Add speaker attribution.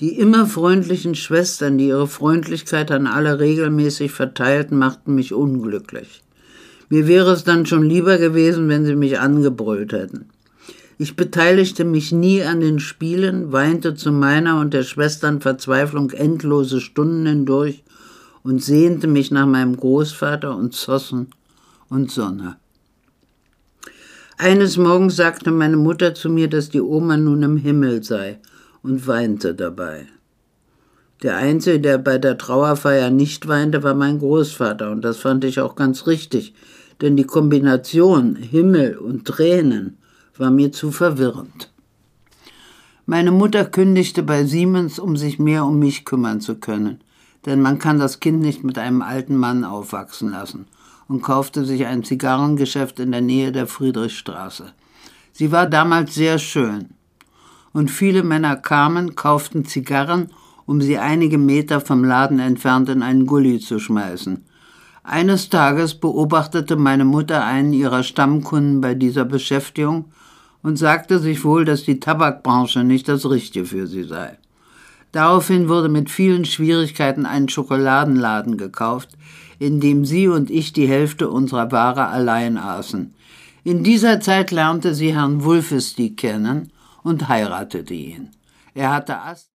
Speaker 1: Die immer freundlichen Schwestern, die ihre Freundlichkeit an alle regelmäßig verteilten, machten mich unglücklich. Mir wäre es dann schon lieber gewesen, wenn sie mich angebrüllt hätten. Ich beteiligte mich nie an den Spielen, weinte zu meiner und der Schwestern Verzweiflung endlose Stunden hindurch und sehnte mich nach meinem Großvater und Zossen und Sonne. Eines Morgens sagte meine Mutter zu mir, dass die Oma nun im Himmel sei und weinte dabei. Der Einzige, der bei der Trauerfeier nicht weinte, war mein Großvater und das fand ich auch ganz richtig, denn die Kombination Himmel und Tränen war mir zu verwirrend. Meine Mutter kündigte bei Siemens, um sich mehr um mich kümmern zu können, denn man kann das Kind nicht mit einem alten Mann aufwachsen lassen, und kaufte sich ein Zigarrengeschäft in der Nähe der Friedrichstraße. Sie war damals sehr schön, und viele Männer kamen, kauften Zigarren, um sie einige Meter vom Laden entfernt in einen Gully zu schmeißen. Eines Tages beobachtete meine Mutter einen ihrer Stammkunden bei dieser Beschäftigung und sagte sich wohl, dass die Tabakbranche nicht das Richtige für sie sei. Daraufhin wurde mit vielen Schwierigkeiten ein Schokoladenladen gekauft, in dem sie und ich die Hälfte unserer Ware allein aßen. In dieser Zeit lernte sie Herrn Wulfesti kennen und heiratete ihn. Er hatte